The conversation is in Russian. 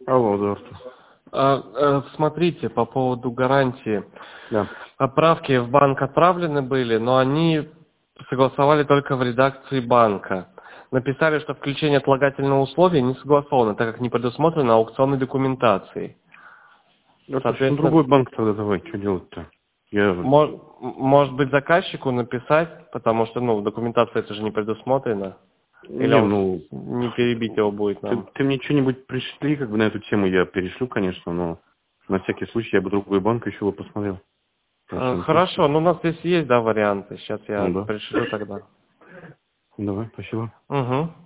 Алло, здравствуйте. Смотрите, по поводу гарантии. Да. Правки в банк отправлены были, но они согласовали только в редакции банка. Написали, что включение отлагательного условия не согласовано, так как не предусмотрено аукционной документацией. Это Соответственно, другой банк тогда давай, что делать-то? может быть, заказчику написать, потому что, в документации это же не предусмотрено. Или Не, он не перебить его будет нам. ты мне что-нибудь пришли, на эту тему я перешлю, конечно, но на всякий случай я бы другой банк еще бы посмотрел. Хорошо, у нас здесь есть, варианты. Сейчас я Ну да. пришлю тогда. Давай, спасибо. Угу.